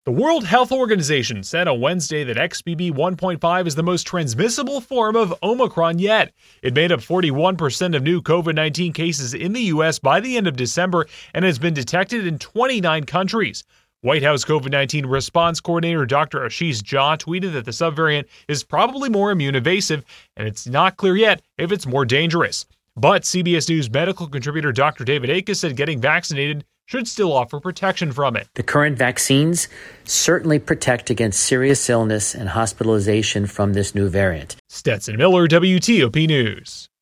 The World Health Organization said on Wednesday that XBB 1.5 is the most transmissible form of Omicron yet. It made up 41% of new COVID-19 cases in the U.S. by the end of December and has been detected in 29 countries. White House COVID-19 response coordinator Dr. Ashish Jha tweeted that the subvariant is probably more immune evasive, and it's not clear yet if it's more dangerous. But CBS News medical contributor Dr. David Akes said getting vaccinated should still offer protection from it. The current vaccines certainly protect against serious illness and hospitalization from this new variant. Stetson Miller, WTOP News.